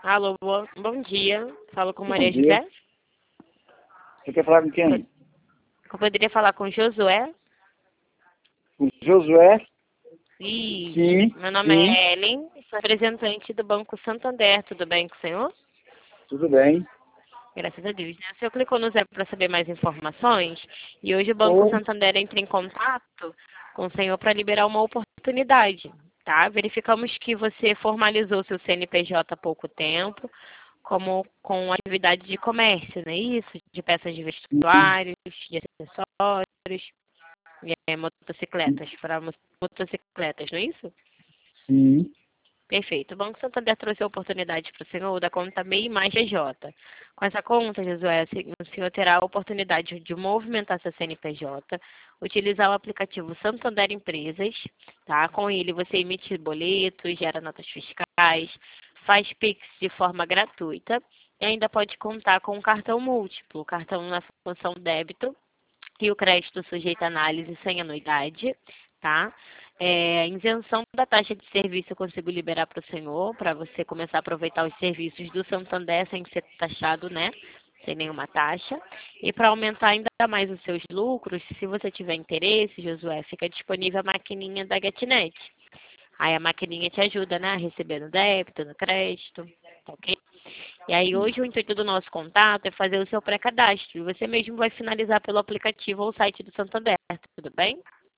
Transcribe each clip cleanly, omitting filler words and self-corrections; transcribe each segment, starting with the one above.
Alô, bom dia. Falo com Bom Maria dia. José. Você quer falar com quem? Eu poderia falar com Josué? Com Josué? Ih, Sim, meu nome sim, é Ellen, sou representante do Banco Santander. Tudo bem com o senhor? tudo bem. Graças a Deus, né? O senhor clicou no zero para saber mais informações e hoje o Banco Oi. Santander entra em contato com o senhor para liberar uma oportunidade, tá? Verificamos que você formalizou seu CNPJ há pouco tempo, como com atividade de comércio, não é isso? De peças de Sim, vestuários, de acessórios, motocicletas, para motocicletas, não é isso? sim. Perfeito. O Banco Santander trouxe a oportunidade para o senhor da conta MEI mais PJ. Com essa conta, Josué, o senhor terá a oportunidade de movimentar seu CNPJ, utilizar o aplicativo Santander Empresas, tá? Com ele você emite boletos, gera notas fiscais, faz Pix de forma gratuita e ainda pode contar com um cartão múltiplo, o cartão na função débito e o crédito sujeito a análise sem anuidade, tá? Isenção da taxa de serviço eu consigo liberar para o senhor, para você começar a aproveitar os serviços do Santander sem ser taxado, né? Sem nenhuma taxa. E para aumentar ainda mais os seus lucros, se você tiver interesse, Josué, fica disponível a maquininha da GetNet. Aí a maquininha te ajuda, né? A receber no débito, no crédito, tá ok? E aí hoje o intuito do nosso contato é fazer o seu pré-cadastro. E você mesmo vai finalizar pelo aplicativo ou site do Santander, tudo bem?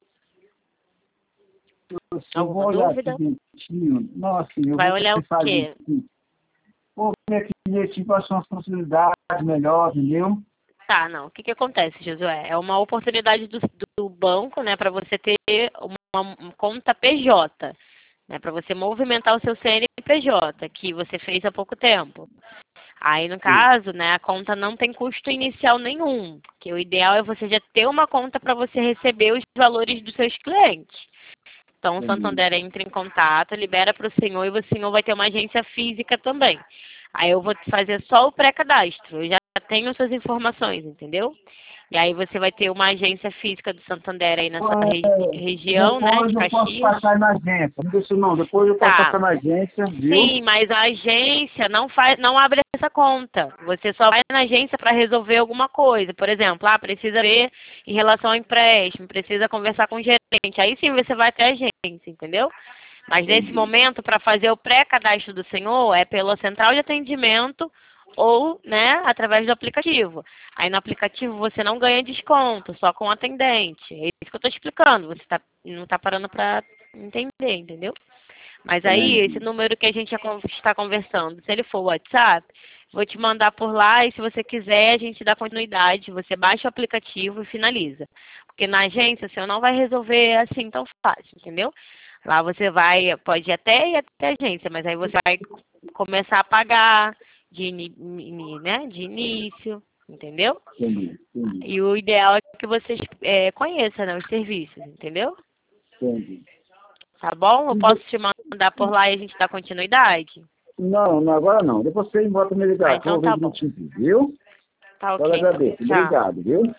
Eu vou Alguma olhar aqui dúvida? direitinho. Nossa, eu Vai vou olhar o pensar quê? direitinho. Vou ver aqui direitinho quais são as possibilidades melhores, entendeu? Tá, não. O que que acontece, Josué? É uma oportunidade do banco, né, para você ter uma conta PJ, né, para você movimentar o seu CNPJ, que você fez há pouco tempo. Aí, no Sim. caso, né, a conta não tem custo inicial nenhum, que o ideal é você já ter uma conta para você receber os valores dos seus clientes. Então, o Entendi. Santander entra em contato, libera para o senhor e o senhor vai ter uma agência física também. Aí eu vou fazer só o pré-cadastro, eu já tenho suas informações, entendeu? E aí você vai ter uma agência física do Santander aí na sua região, né, Depois de eu posso Caxias. passar na agência. Não deixa não. Depois eu posso Tá. passar na agência, viu? Sim, mas a agência não abre essa conta. Você só vai na agência para resolver alguma coisa. Por exemplo, precisa ver em relação ao empréstimo, precisa conversar com o gerente. Aí sim você vai até a agência, entendeu? Mas nesse Entendi. momento, para fazer o pré-cadastro do senhor, é pela central de atendimento ou, né, através do aplicativo. Aí no aplicativo você não ganha desconto, só com o atendente. É isso que eu estou explicando. Você não está parando para entender, entendeu? Mas aí, esse Entendi. número que a gente está conversando, se ele for o WhatsApp, vou te mandar por lá e se você quiser, a gente dá continuidade. Você baixa o aplicativo e finaliza. Porque na agência, o senhor não vai resolver assim tão fácil, entendeu? Lá você pode até ir até a agência, mas aí você vai começar a pagar né, de início, entendeu? Entendi. Entendi. E o ideal é que vocês conheçam, né, os serviços, entendeu? Entendi. Tá bom? Eu posso te mandar por lá e a gente dá continuidade? Não, não, agora não. Depois você volta a me Ah, ligar, que eu então vou ver tá bom. direitinho, viu? Tá Agora ok, então. agradeço. Tchau. Obrigado, viu?